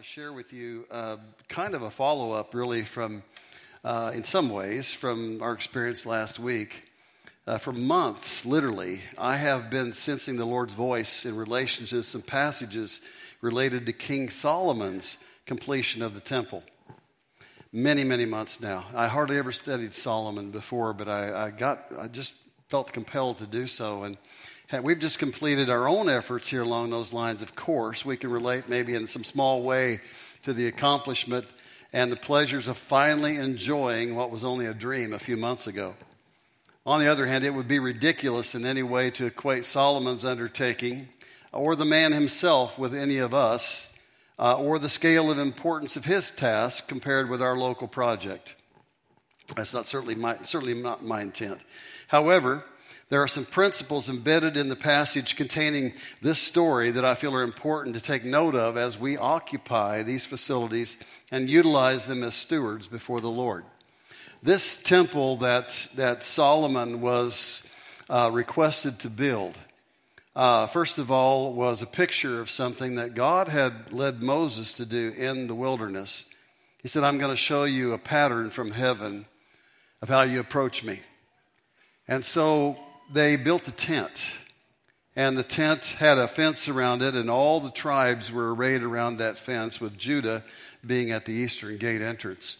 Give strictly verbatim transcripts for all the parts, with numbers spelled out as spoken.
to share with you uh, kind of a follow-up, really, from, uh, in some ways, from our experience last week. Uh, for months, literally, I have been sensing the Lord's voice in relation to some passages related to King Solomon's completion of the temple. Many, many months now. I hardly ever studied Solomon before, but I, I got, I just felt compelled to do so. And we've just completed our own efforts here along those lines. Of course, we can relate maybe in some small way to the accomplishment and the pleasures of finally enjoying what was only a dream a few months ago. On the other hand, it would be ridiculous in any way to equate Solomon's undertaking or the man himself with any of us uh, or the scale of importance of his task compared with our local project. That's not certainly my, certainly not my intent. However, there are some principles embedded in the passage containing this story that I feel are important to take note of as we occupy these facilities and utilize them as stewards before the Lord. This temple that, that Solomon was uh, requested to build, uh, first of all, was a picture of something that God had led Moses to do in the wilderness. He said, I'm going to show you a pattern from heaven of how you approach me. And so they built a tent, and the tent had a fence around it, and all the tribes were arrayed around that fence, with Judah being at the eastern gate entrance.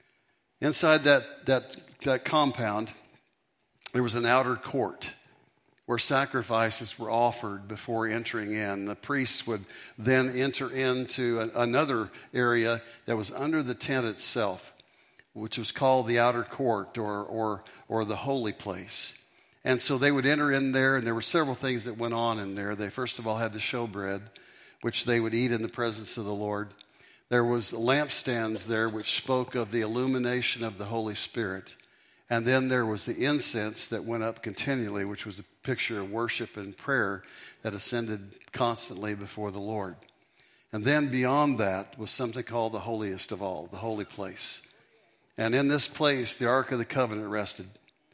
Inside that, that, that compound, there was an outer court where sacrifices were offered before entering in. The priests would then enter into an, another area that was under the tent itself, which was called the outer court or, or, or the holy place. And so they would enter in there, and there were several things that went on in there. They first of all had the showbread, which they would eat in the presence of the Lord. There was lampstands there which spoke of the illumination of the Holy Spirit. And then there was the incense that went up continually, which was a picture of worship and prayer that ascended constantly before the Lord. And then beyond that was something called the holiest of all, the holy place. And in this place, the Ark of the Covenant rested.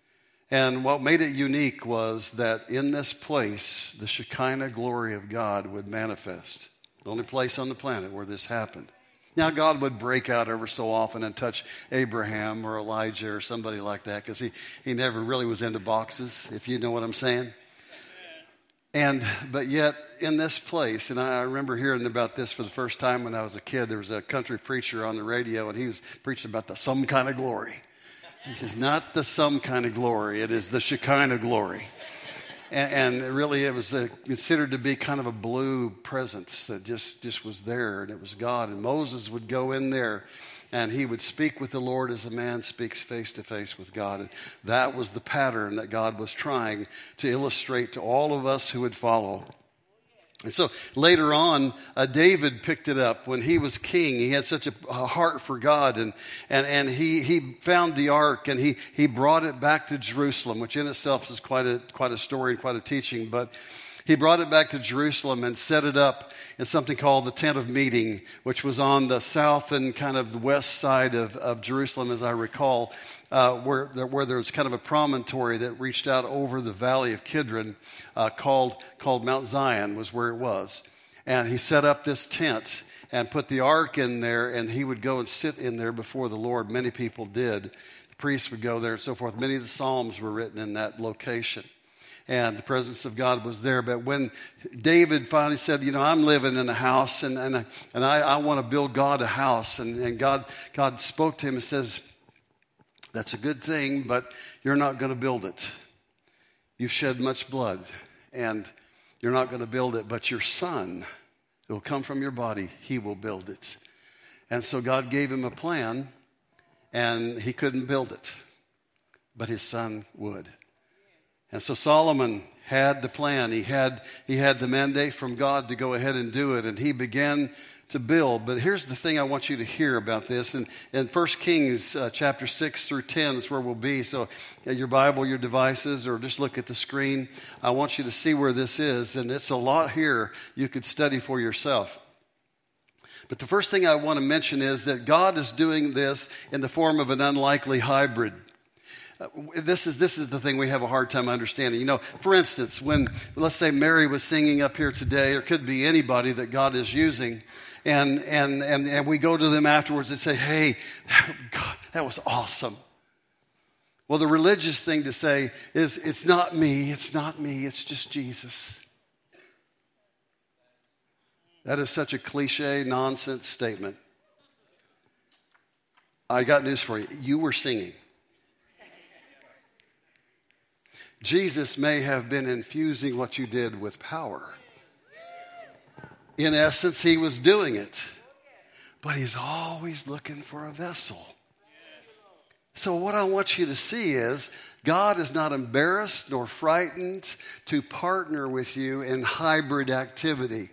And what made it unique was that in this place, the Shekinah glory of God would manifest. The only place on the planet where this happened. Now, God would break out ever so often and touch Abraham or Elijah or somebody like that, because he, he never really was into boxes, if you know what I'm saying. And but yet, in this place, and I remember hearing about this for the first time when I was a kid. There was a country preacher on the radio, and he was preaching about the some kind of glory. He says, not the some kind of glory, it is the Shekinah glory. And, and really it was a, considered to be kind of a blue presence that just, just was there, and it was God. And Moses would go in there, and he would speak with the Lord as a man speaks face to face with God. And that was the pattern that God was trying to illustrate to all of us who would follow. And so later on, uh, David picked it up when he was king. He had such a, a heart for God, and and and he he found the ark, and he he brought it back to Jerusalem, which in itself is quite a quite a story and quite a teaching. But he brought it back to Jerusalem and set it up in something called the Tent of Meeting, which was on the south and kind of the west side of, of Jerusalem, as I recall. Uh, where, there, where there was kind of a promontory that reached out over the valley of Kidron, uh, called called Mount Zion, was where it was. And he set up this tent and put the ark in there, and he would go and sit in there before the Lord. Many people did. The priests would go there and so forth. Many of the Psalms were written in that location. And the presence of God was there. But when David finally said, you know, I'm living in a house, and and, and I, I want to build God a house. And, and God, God spoke to him and says, that's a good thing, but you're not going to build it. You've shed much blood, and you're not going to build it, but your son, who will come from your body, he will build it. And so God gave him a plan, and he couldn't build it, but his son would. And so Solomon had the plan. He had, he had the mandate from God to go ahead and do it, and he began to build. But here's the thing I want you to hear about this. And in First Kings uh, chapter six through ten is where we'll be. So uh, your Bible, your devices, or just look at the screen. I want you to see where this is. And it's a lot here you could study for yourself. But the first thing I want to mention is that God is doing this in the form of an unlikely hybrid. Uh, this is this is the thing we have a hard time understanding. You know, for instance, when, let's say Mary was singing up here today, or could be anybody that God is using, And, and, and, and we go to them afterwards and say, hey, God, that was awesome. Well, the religious thing to say is, it's not me, it's not me, it's just Jesus. That is such a cliche, nonsense statement. I got news for you. You were singing. Jesus may have been infusing what you did with power. In essence, he was doing it. But he's always looking for a vessel. So what I want you to see is God is not embarrassed nor frightened to partner with you in hybrid activity.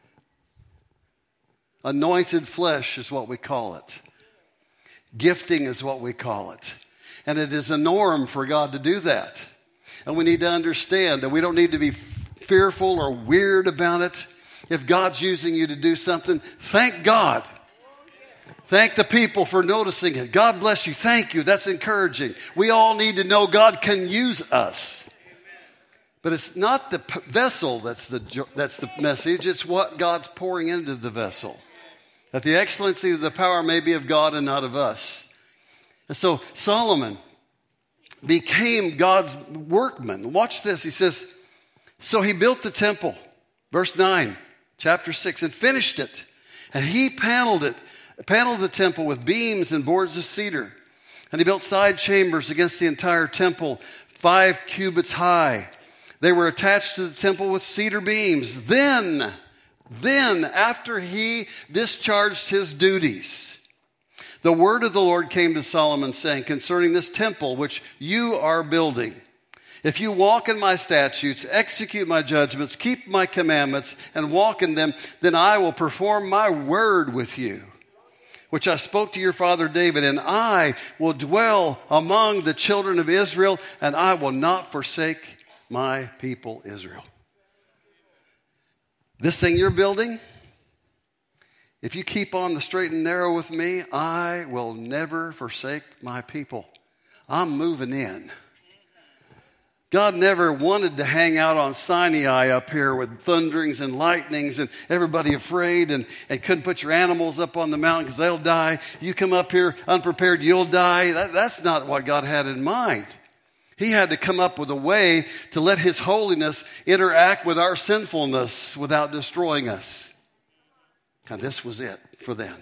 Anointed flesh is what we call it. Gifting is what we call it. And it is a norm for God to do that. And we need to understand that we don't need to be fearful or weird about it. If God's using you to do something, thank God. Thank the people for noticing it. God bless you. Thank you. That's encouraging. We all need to know God can use us. But it's not the p- vessel that's the, that's the message. It's what God's pouring into the vessel. That the excellency of the power may be of God and not of us. And so Solomon became God's workman. Watch this. He says, so he built the temple. Verse nine, chapter six, and finished it. And he paneled it. Paneled the temple with beams and boards of cedar. And he built side chambers against the entire temple, five cubits high. They were attached to the temple with cedar beams. Then, then, after he discharged his duties, the word of the Lord came to Solomon, saying, concerning this temple which you are building, if you walk in my statutes, execute my judgments, keep my commandments, and walk in them, then I will perform my word with you, which I spoke to your father David, and I will dwell among the children of Israel, and I will not forsake my people Israel. This thing you're building, if you keep on the straight and narrow with me, I will never forsake my people. I'm moving in. God never wanted to hang out on Sinai up here with thunderings and lightnings and everybody afraid and, and couldn't put your animals up on the mountain because they'll die. You come up here unprepared, you'll die. That, that's not what God had in mind. He had to come up with a way to let his holiness interact with our sinfulness without destroying us. And this was it for them.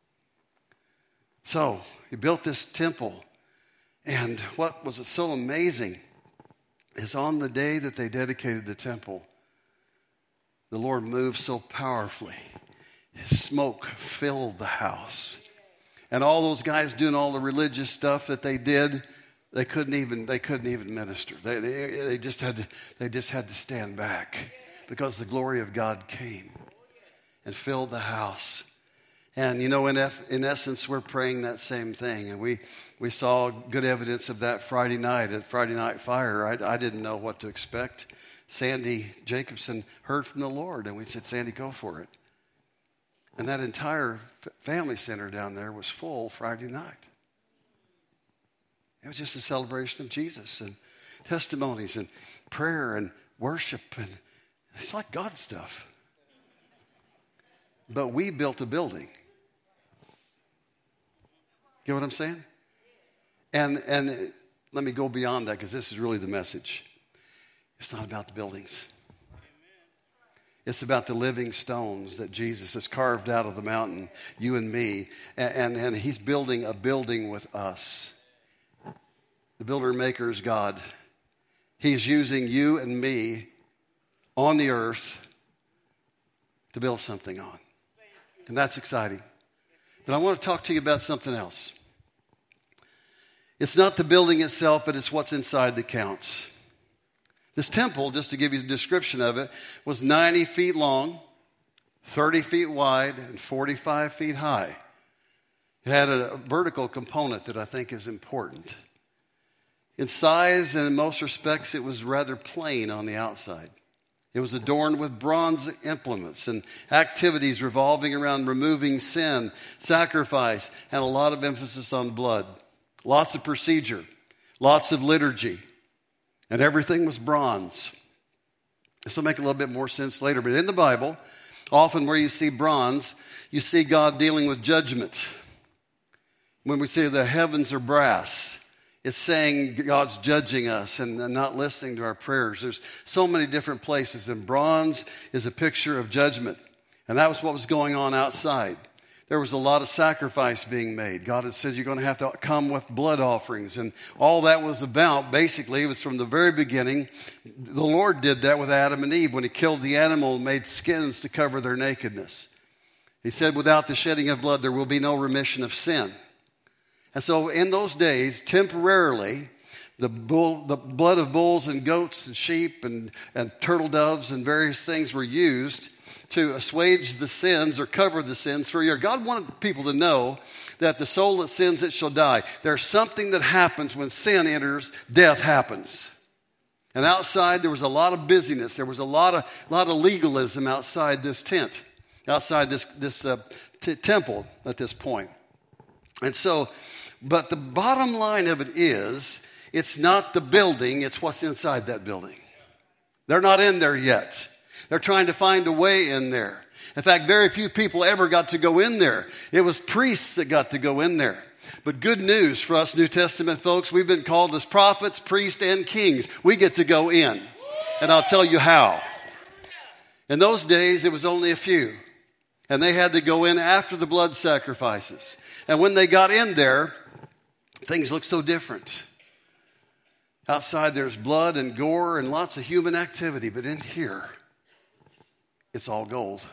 So he built this temple. And what was so amazing is on the day that they dedicated the temple, the Lord moved so powerfully. His smoke filled the house. And all those guys doing all the religious stuff that they did, they couldn't even they couldn't even minister. They, they, they just had to they just had to stand back because the glory of God came and filled the house. And, you know, in, eff, in essence, we're praying that same thing. And we, we saw good evidence of that Friday night at Friday Night Fire. I, I didn't know what to expect. Sandy Jacobson heard from the Lord, and we said, Sandy, go for it. And that entire family center down there was full Friday night. It was just a celebration of Jesus and testimonies and prayer and worship. And it's like God stuff. But we built a building. Get what I'm saying? And and let me go beyond that because this is really the message. It's not about the buildings. It's about the living stones that Jesus has carved out of the mountain, you and me. And, and, and he's building a building with us. The builder and maker is God. He's using you and me on the earth to build something on. And that's exciting. But I want to talk to you about something else. It's not the building itself, but it's what's inside that counts. This temple, just to give you a description of it, was ninety feet long, thirty feet wide, and forty-five feet high. It had a vertical component that I think is important. In size and in most respects, it was rather plain on the outside. It was adorned with bronze implements and activities revolving around removing sin, sacrifice, and a lot of emphasis on blood. Lots of procedure, lots of liturgy, and everything was bronze. This will make a little bit more sense later, but in the Bible, Often where you see bronze, you see God dealing with judgment. When we say the heavens are brass, it's saying God's judging us and not listening to our prayers. There's so many different places, and bronze is a picture of judgment. And that was what was going on outside. There was a lot of sacrifice being made. God had said you're going to have to come with blood offerings. And all that was about, basically, it was from the very beginning. The Lord did that with Adam and Eve when he killed the animal and made skins to cover their nakedness. He said, without the shedding of blood, there will be no remission of sin. And so in those days, temporarily, the, bull, the blood of bulls and goats and sheep and, and turtle doves and various things were used to assuage the sins or cover the sins for a year. God wanted people to know that the soul that sins, it shall die. There's something that happens when sin enters, death happens. And outside, there was a lot of busyness. There was a lot of, lot of legalism outside this tent, outside this, this uh, t- temple at this point. And so, but the bottom line of it is, it's not the building, it's what's inside that building. They're not in there yet. They're trying to find a way in there. In fact, very few people ever got to go in there. It was priests that got to go in there. But good news for us New Testament folks, we've been called as prophets, priests, and kings. We get to go in. And I'll tell you how. In those days, it was only a few. And they had to go in after the blood sacrifices. And when they got in there, things looked so different. Outside, there's blood and gore and lots of human activity. But in here, it's all gold.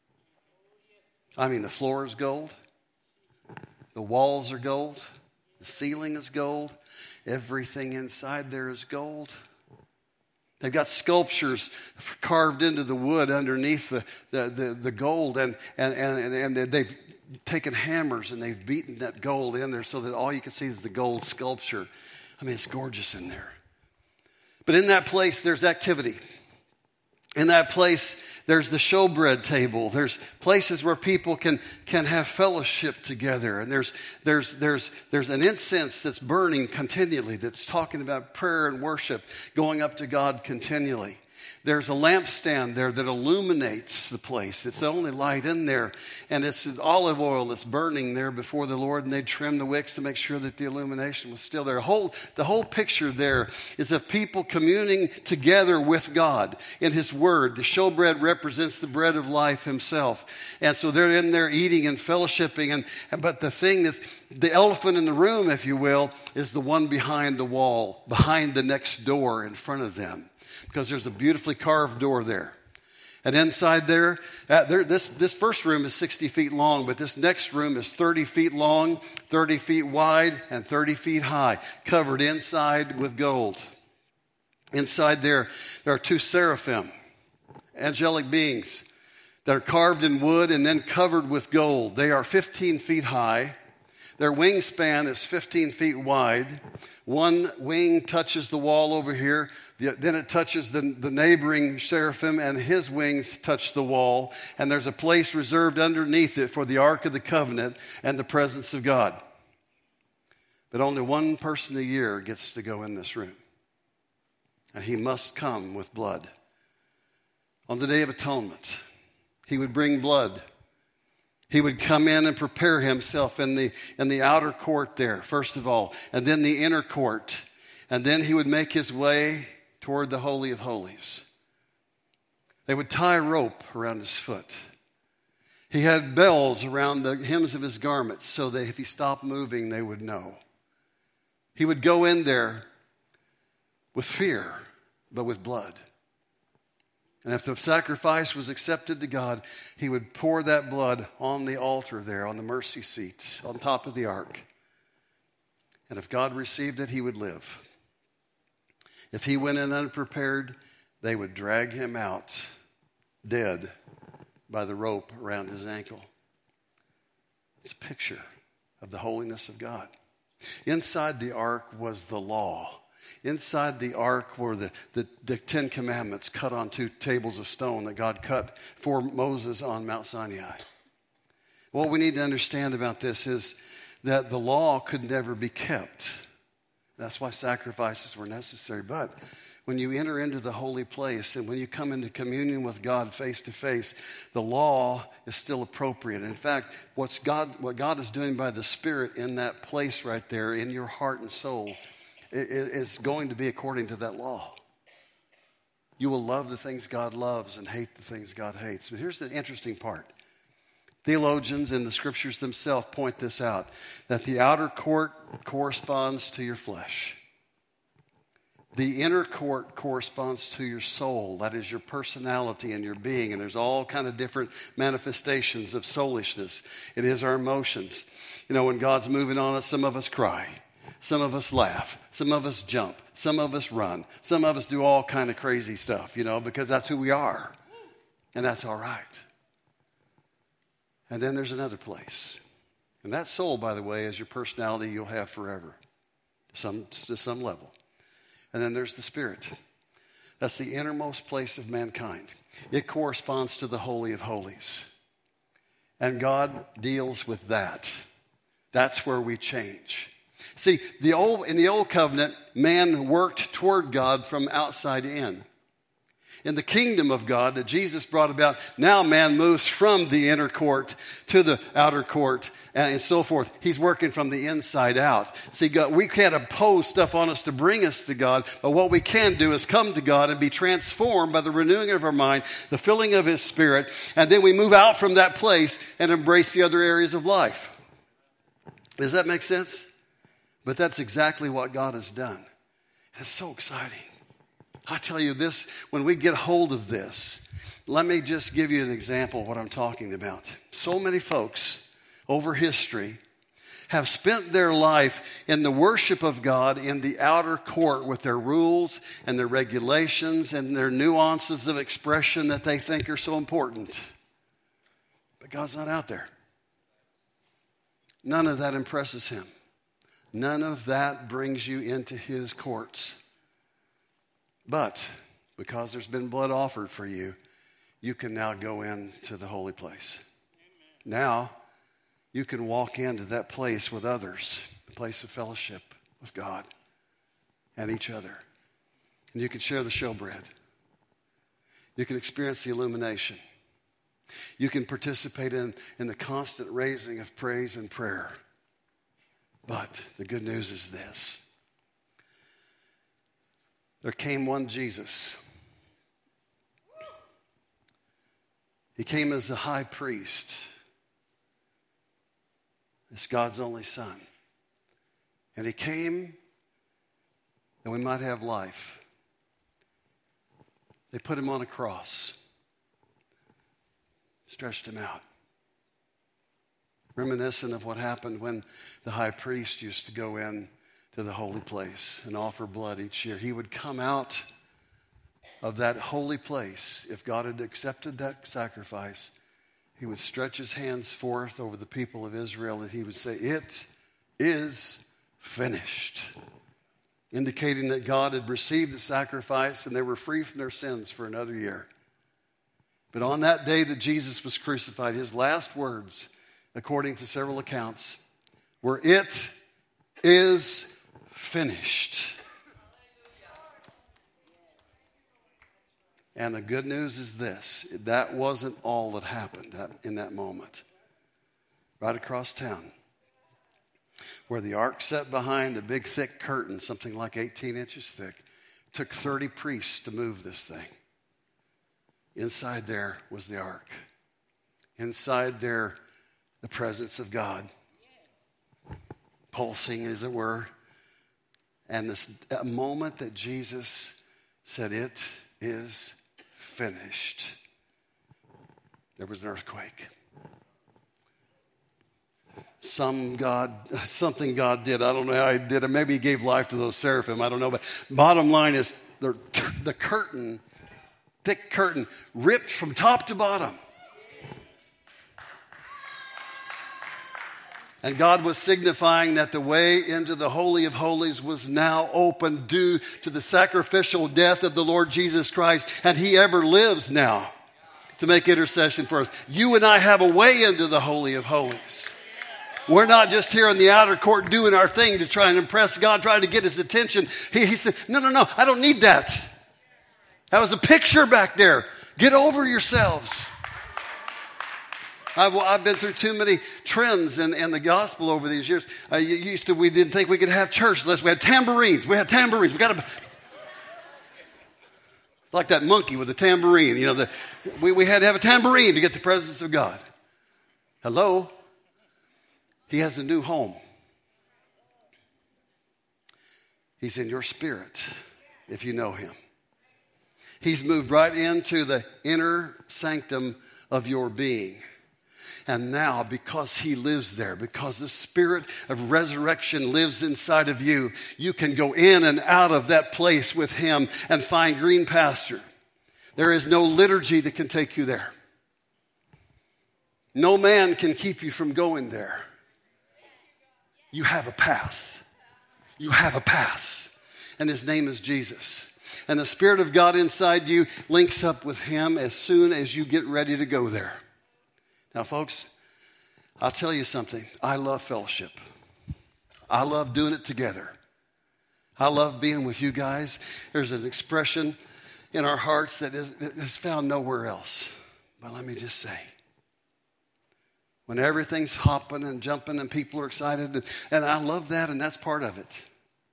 I mean, the floor is gold. The walls are gold. The ceiling is gold. Everything inside there is gold. They've got sculptures carved into the wood underneath the, the, the, the gold. And, and, and, and they've taken hammers and they've beaten that gold in there so that all you can see is the gold sculpture. I mean, it's gorgeous in there. But in that place, there's activity. In that place, there's the showbread table. There's places where people can, can have fellowship together. And there's, there's, there's, there's an incense that's burning continually that's talking about prayer and worship going up to God continually. There's a lampstand there that illuminates the place. It's the only light in there. And it's olive oil that's burning there before the Lord. And they trim the wicks to make sure that the illumination was still there. Whole, the whole picture there is of people communing together with God in His Word. The showbread represents the bread of life Himself. And so they're in there eating and fellowshipping. And, but the thing is, the elephant in the room, if you will, is the one behind the wall, behind the next door in front of them. Because there's a beautifully carved door there. And inside there, uh, there this, this first room is sixty feet long, but this next room is thirty feet long, thirty feet wide, and thirty feet high, covered inside with gold. Inside there, there are two seraphim, angelic beings, that are carved in wood and then covered with gold. They are fifteen feet high. Their wingspan is fifteen feet wide. One wing touches the wall over here. Then it touches the, the neighboring seraphim, and his wings touch the wall. And there's a place reserved underneath it for the Ark of the Covenant and the presence of God. But only one person a year gets to go in this room. And he must come with blood. On the Day of Atonement, he would bring blood. He would come in and prepare himself in the, in the outer court there, first of all, and then the inner court. And then he would make his way toward the Holy of Holies. They would tie a rope around his foot. He had bells around the hems of his garments so that if he stopped moving, they would know. He would go in there with fear, but with blood. And if the sacrifice was accepted to God, he would pour that blood on the altar there, on the mercy seat, on top of the ark. And if God received it, he would live. If he went in unprepared, they would drag him out dead by the rope around his ankle. It's a picture of the holiness of God. Inside the ark was the law. Inside the ark were the, the, the Ten Commandments cut on two tables of stone that God cut for Moses on Mount Sinai. What we need to understand about this is that the law could never be kept. That's why sacrifices were necessary. But When you enter into the holy place and when you come into communion with God face to face, the law is still appropriate. In fact, what's God, what God is doing by the Spirit in that place right there, in your heart and soul, is going to be according to that law. You will love the things God loves and hate the things God hates. But here's the interesting part. Theologians and the scriptures themselves point this out, that the outer court corresponds to your flesh. The inner court corresponds to your soul. That is your personality and your being. And there's all kind of different manifestations of soulishness. It is our emotions. You know, when God's moving on us, some of us cry. Some of us laugh. Some of us jump. Some of us run. Some of us do all kind of crazy stuff, you know, because that's who we are. And that's all right. And then there's another place. And that soul, by the way, is your personality you'll have forever. To some, to some level. And then there's the Spirit. That's the innermost place of mankind. It corresponds to the Holy of Holies. And God deals with that. That's where we change. See, the old, in the old covenant, man worked toward God from outside in. In the kingdom of God that Jesus brought about, now man moves from the inner court to the outer court and so forth. He's working from the inside out. See, God, we can't impose stuff on us to bring us to God, but what we can do is come to God and be transformed by the renewing of our mind, the filling of His Spirit, and then we move out from that place and embrace the other areas of life. Does that make sense? But that's exactly what God has done. It's so exciting. I tell you this, when we get hold of this, let me just give you an example of what I'm talking about. So many folks over history have spent their life in the worship of God in the outer court with their rules and their regulations and their nuances of expression that they think are so important. But God's not out there. None of that impresses Him. None of that brings you into His courts. But because there's been blood offered for you, you can now go into the holy place. Amen. Now you can walk into that place with others, the place of fellowship with God and each other. And you can share the showbread. You can experience the illumination. You can participate in, in the constant raising of praise and prayer. But the good news is this. There came one Jesus. He came as the high priest. As God's only Son. And He came that we might have life. They put Him on a cross. Stretched Him out. Reminiscent of what happened when the high priest used to go in to the holy place and offer blood each year. He would come out of that holy place. If God had accepted that sacrifice, He would stretch His hands forth over the people of Israel and He would say, "It is finished," indicating that God had received the sacrifice and they were free from their sins for another year. But on that day that Jesus was crucified, His last words, according to several accounts, were, "It is finished." And the good news is this. That wasn't all that happened in that moment. Right across town, where the ark sat behind a big thick curtain, something like eighteen inches thick, it took thirty priests to move this thing. Inside there was the ark. Inside there, the presence of God, pulsing as it were. And this a moment that Jesus said, "It is finished," there was an earthquake. Some God, something God did. I don't know how He did it. Maybe He gave life to those seraphim. I don't know. But bottom line is the, the curtain, thick curtain, ripped from top to bottom. And God was signifying that the way into the Holy of Holies was now open due to the sacrificial death of the Lord Jesus Christ. And He ever lives now to make intercession for us. You and I have a way into the Holy of Holies. We're not just here in the outer court doing our thing to try and impress God, trying to get His attention. He, he said, no, no, no, I don't need that. That was a picture back there. Get over yourselves. I've, I've been through too many trends in, in the gospel over these years. Uh, you used to, we didn't think we could have church unless we had tambourines. We had tambourines. We got to, like that monkey with the tambourine. You know, the, we, we had to have a tambourine to get the presence of God. Hello? He has a new home. He's in your spirit, if you know him. He's moved right into the inner sanctum of your being. And now, because he lives there, because the spirit of resurrection lives inside of you, you can go in and out of that place with him and find green pasture. There is no liturgy that can take you there. No man can keep you from going there. You have a pass. You have a pass. And his name is Jesus. And the Spirit of God inside you links up with him as soon as you get ready to go there. Now, folks, I'll tell you something. I love fellowship. I love doing it together. I love being with you guys. There's an expression in our hearts that is, that is found nowhere else. But let me just say, when everything's hopping and jumping and people are excited, and, and I love that, and that's part of it.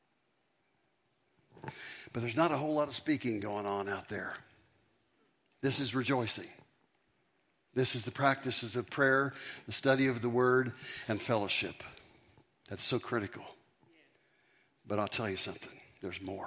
But there's not a whole lot of speaking going on out there. This is rejoicing. This is the practices of prayer, the study of the word, and fellowship. That's so critical. But I'll tell you something. There's more.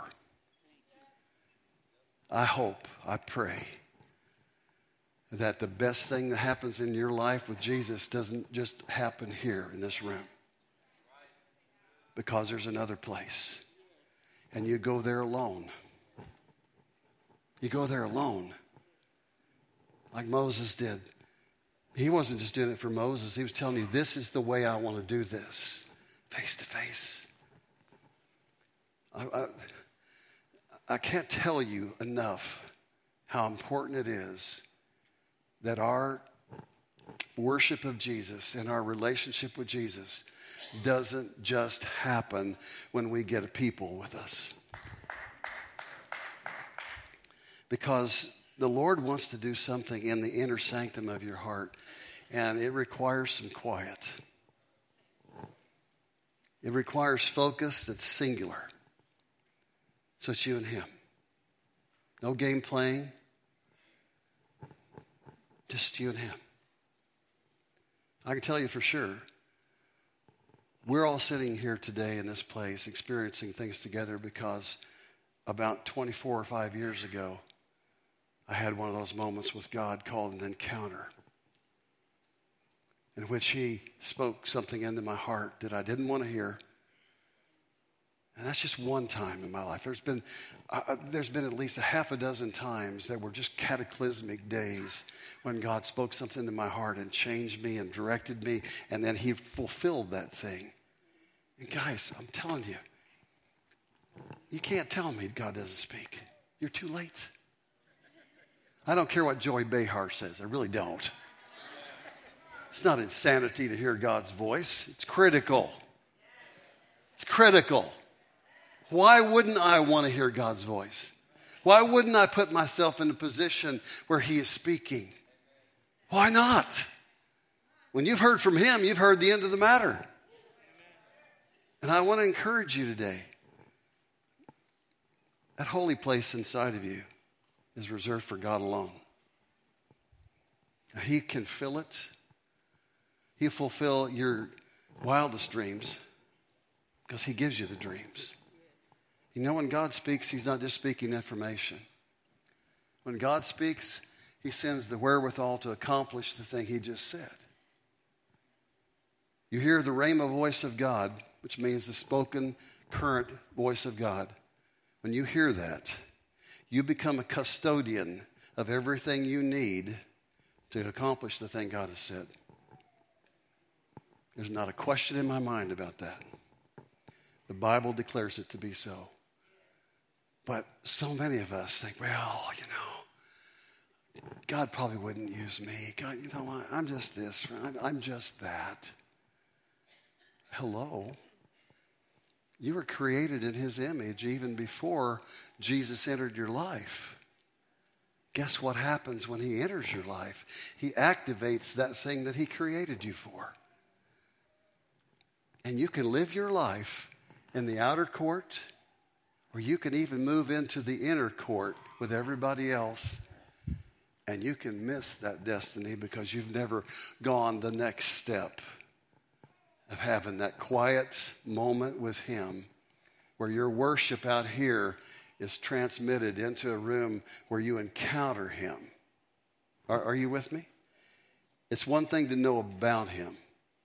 I hope, I pray, that the best thing that happens in your life with Jesus doesn't just happen here in this room. Because there's another place. And you go there alone. You go there alone. Like Moses did. He wasn't just doing it for Moses. He was telling you, this is the way I want to do this. Face to face. I, I, I can't tell you enough how important it is that our worship of Jesus and our relationship with Jesus doesn't just happen when we get people with us. Because the Lord wants to do something in the inner sanctum of your heart, and it requires some quiet. It requires focus that's singular. So it's you and him. No game playing. Just you and him. I can tell you for sure, we're all sitting here today in this place experiencing things together because about twenty-four or five years ago, I had one of those moments with God called an encounter, in which he spoke something into my heart that I didn't want to hear. And that's just one time in my life. There's been, uh, there's been at least a half a dozen times that were just cataclysmic days when God spoke something into my heart and changed me and directed me, and then he fulfilled that thing. And guys, I'm telling you, you can't tell me God doesn't speak. You're too late. I don't care what Joy Behar says. I really don't. It's not insanity to hear God's voice. It's critical. It's critical. Why wouldn't I want to hear God's voice? Why wouldn't I put myself in a position where he is speaking? Why not? When you've heard from him, you've heard the end of the matter. And I want to encourage you today. That holy place inside of you is reserved for God alone. He can fill it. He'll fulfill your wildest dreams because he gives you the dreams. You know, when God speaks, he's not just speaking information. When God speaks, he sends the wherewithal to accomplish the thing he just said. You hear the rhema voice of God, which means the spoken, current voice of God. When you hear that, you become a custodian of everything you need to accomplish the thing God has said. There's not a question in my mind about that. The Bible declares it to be so. But so many of us think, well, you know, God probably wouldn't use me. God, you know, I'm just this. I'm just that. Hello. You were created in his image even before Jesus entered your life. guess what happens when he enters your life? He activates that thing that he created you for. And you can live your life in the outer court, or you can even move into the inner court with everybody else, and you can miss that destiny because you've never gone the next step of having that quiet moment with him where your worship out here is transmitted into a room where you encounter him. Are, are you with me? It's one thing to know about him.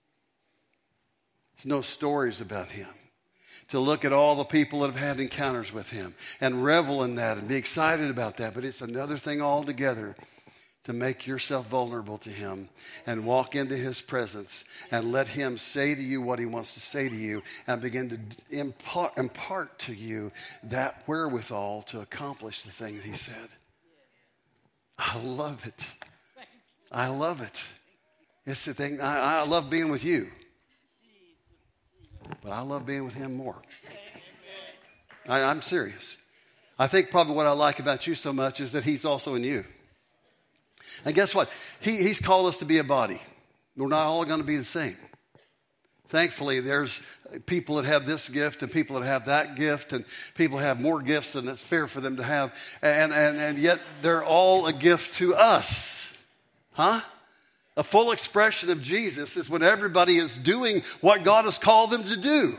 It's know stories about him. To look at all the people that have had encounters with him and revel in that and be excited about that. But it's another thing altogether to make yourself vulnerable to him and walk into his presence and let him say to you what he wants to say to you and begin to impart, impart to you that wherewithal to accomplish the thing that he said. I love it. I love it. It's the thing. I, I love being with you. But I love being with him more. I, I'm serious. I think probably what I like about you so much is that he's also in you. And guess what? He, he's called us to be a body. We're not all going to be the same. Thankfully, there's people that have this gift and people that have that gift and people have more gifts than it's fair for them to have. And, and, and yet they're all a gift to us. Huh? A full expression of Jesus is when everybody is doing what God has called them to do.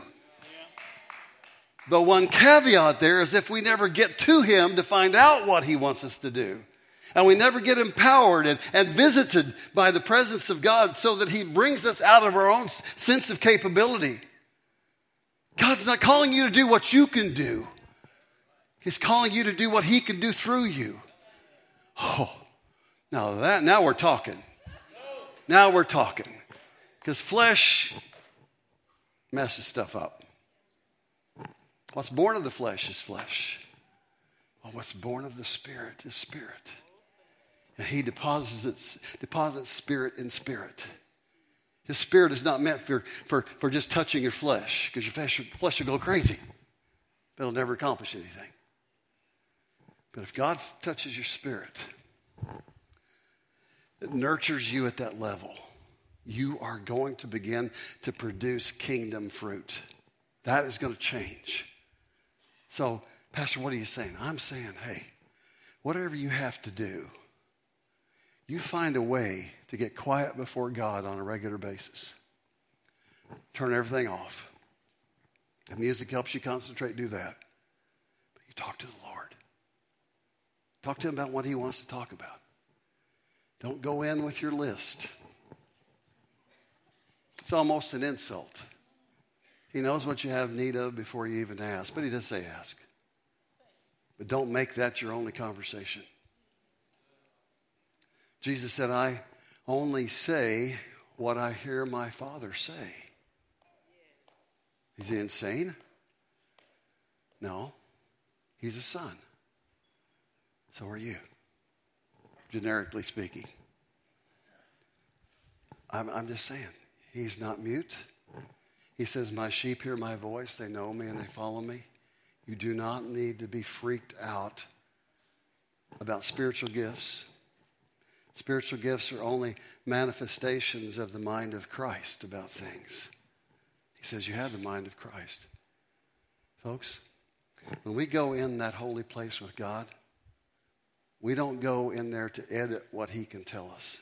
But one caveat there is if we never get to him to find out what he wants us to do, and we never get empowered and, and visited by the presence of God so that he brings us out of our own sense of capability. God's not calling you to do what you can do. He's calling you to do what he can do through you. Oh, now that, now we're talking. Now we're talking. Because flesh messes stuff up. What's born of the flesh is flesh. Well, what's born of the Spirit is spirit. And he deposits, deposits spirit in spirit. His spirit is not meant for, for, for just touching your flesh, because your flesh, flesh will go crazy. But it'll never accomplish anything. But if God touches your spirit, it nurtures you at that level, you are going to begin to produce kingdom fruit. That is going to change. So, Pastor, what are you saying? I'm saying, hey, whatever you have to do, you find a way to get quiet before God on a regular basis. Turn everything off. If music helps you concentrate, do that. But you talk to the Lord. Talk to him about what he wants to talk about. Don't go in with your list. It's almost an insult. He knows what you have need of before you even ask, but he does say ask. But don't make that your only conversation. Jesus said, I only say what I hear my Father say. Is he insane? No. He's a son. So are you, generically speaking. I'm, I'm just saying, he's not mute. He says, my sheep hear my voice. They know me and they follow me. You do not need to be freaked out about spiritual gifts. Spiritual gifts are only manifestations of the mind of Christ about things. He says you have the mind of Christ. Folks, when we go in that holy place with God, we don't go in there to edit what he can tell us.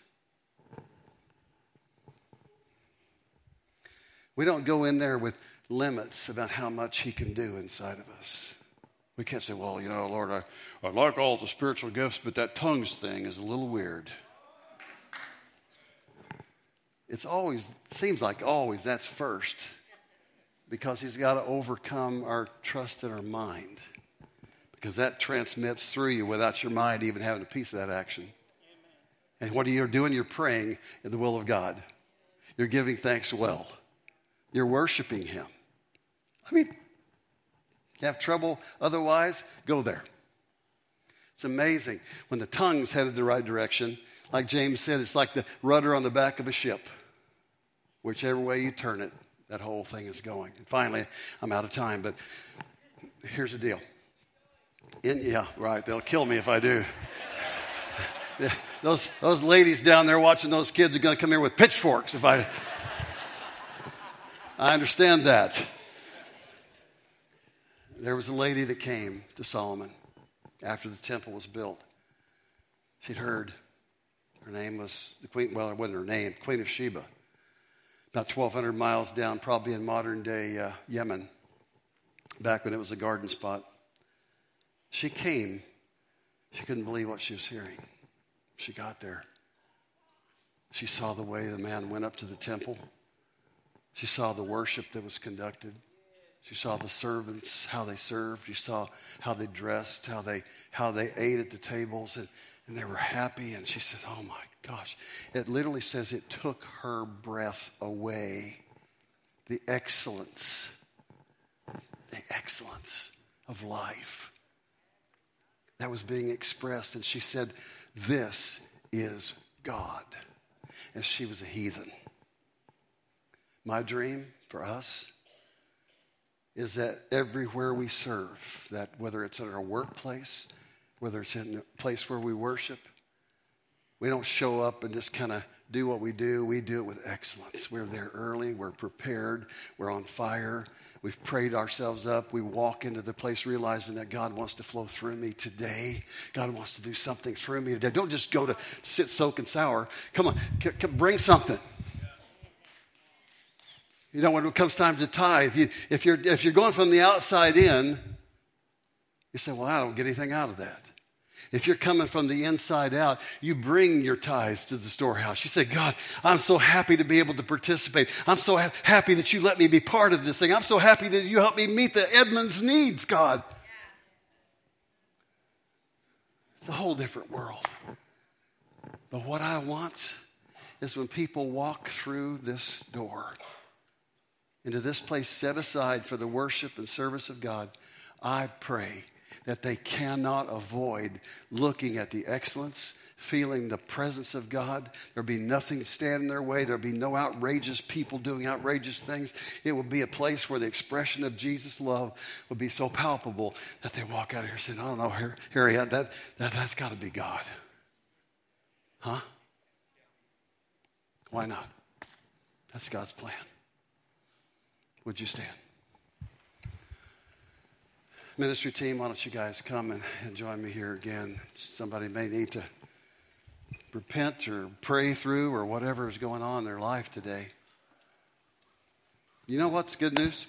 We don't go in there with limits about how much he can do inside of us. We can't say, well, you know, Lord, I, I like all the spiritual gifts, but that tongues thing is a little weird. It's always, it seems like always that's first, because he's got to overcome our trust in our mind, because that transmits through you without your mind even having a piece of that action. And what are you doing? You're praying in the will of God. You're giving thanks well. You're worshiping him. I mean, you have trouble otherwise, go there. It's amazing. When the tongue's headed the right direction, like James said, it's like the rudder on the back of a ship. Whichever way you turn it, that whole thing is going. And finally, I'm out of time, but here's the deal. In, yeah, right, they'll kill me if I do. those, those ladies down there watching those kids are going to come here with pitchforks if I... I understand that. There was a lady that came to Solomon after the temple was built. She'd heard. Her name was the Queen, well, it wasn't her name, Queen of Sheba. About twelve hundred miles down, probably in modern-day uh, Yemen, back when it was a garden spot. She came. She couldn't believe what she was hearing. She got there. She saw the way the man went up to the temple. She saw the worship that was conducted. She saw the servants, how they served. She saw how they dressed, how they how they ate at the tables, and, and they were happy. And she said, oh my gosh. It literally says it took her breath away. The excellence, the excellence of life that was being expressed. And she said, this is God. And she was a heathen. My dream for us is that everywhere we serve, that whether it's in our workplace, whether it's in a place where we worship, we don't show up and just kind of do what we do. We do it with excellence. We're there early. We're prepared. We're on fire. We've prayed ourselves up. We walk into the place realizing that God wants to flow through me today. God wants to do something through me today. Don't just go to sit, soak, and sour. Come on, c- c- bring something. You know, when it comes time to tithe, you, if you're if you're going from the outside in, you say, well, I don't get anything out of that. If you're coming from the inside out, you bring your tithes to the storehouse. You say, God, I'm so happy to be able to participate. I'm so ha- happy that you let me be part of this thing. I'm so happy that you help me meet the Edmonds' needs, God. It's a whole different world. But what I want is when people walk through this door into this place set aside for the worship and service of God, I pray that they cannot avoid looking at the excellence, feeling the presence of God. There'll be nothing standing in their way. There'll be no outrageous people doing outrageous things. It will be a place where the expression of Jesus' love will be so palpable that they walk out of here saying, I don't know, here, Harry, that, that, that's got to be God. Huh? Why not? That's God's plan. Would you stand? Ministry team, why don't you guys come and, and join me here again? Somebody may need to repent or pray through or whatever is going on in their life today. You know what's good news?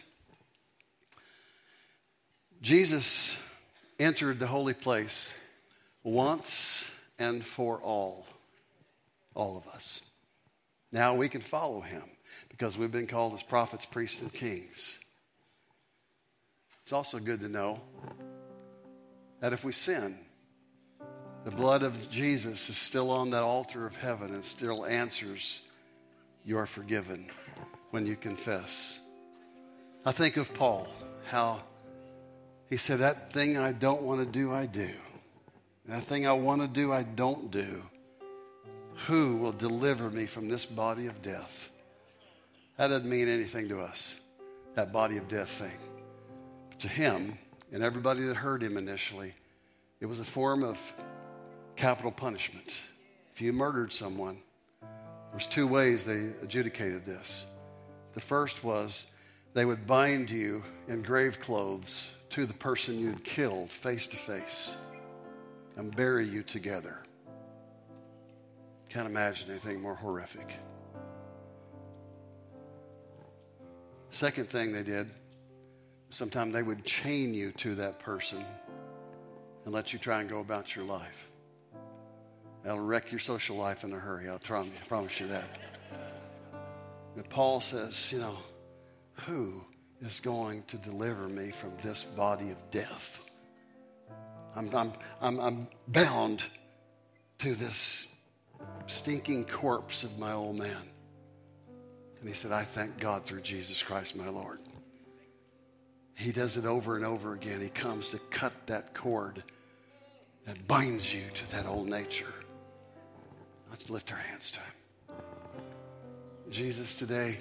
Jesus entered the holy place once and for all. All of us. Now we can follow him because we've been called as prophets, priests, and kings. It's also good to know that if we sin, the blood of Jesus is still on that altar of heaven and still answers, you are forgiven when you confess. I think of Paul, how he said, that thing I don't want to do, I do. That thing I want to do, I don't do. Who will deliver me from this body of death? That doesn't mean anything to us, that body of death thing. But to him and everybody that heard him initially, it was a form of capital punishment. If you murdered someone, there's two ways they adjudicated this. The first was they would bind you in grave clothes to the person you'd killed face to face and bury you together. Can't imagine anything more horrific. Second thing they did, sometimes they would chain you to that person and let you try and go about your life. That'll wreck your social life in a hurry, I'll try, I promise you that. But Paul says, you know, who is going to deliver me from this body of death? I'm, I'm, I'm, I'm bound to this stinking corpse of my old man. And he said, I thank God through Jesus Christ, my Lord. He does it over and over again. He comes to cut that cord that binds you to that old nature. Let's lift our hands to him. Jesus, today,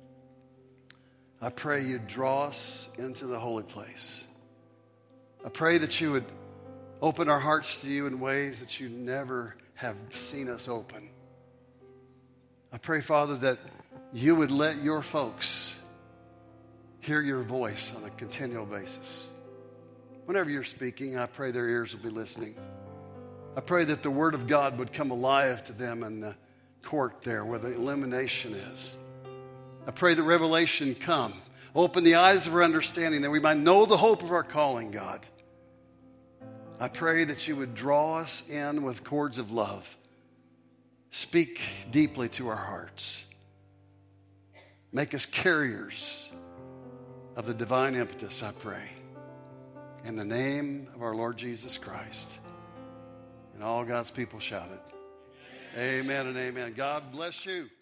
I pray you draw us into the holy place. I pray that you would Open our hearts to you in ways that you never have seen us open. I pray, Father, that you would let your folks hear your voice on a continual basis. Whenever you're speaking, I pray their ears will be listening. I pray that the word of God would come alive to them in the court there where the illumination is. I pray that revelation come. Open the eyes of our understanding that we might know the hope of our calling, God. I pray that you would draw us in with cords of love. Speak deeply to our hearts. Make us carriers of the divine impetus, I pray. In the name of our Lord Jesus Christ. And all God's people shouted. Amen and amen. God bless you.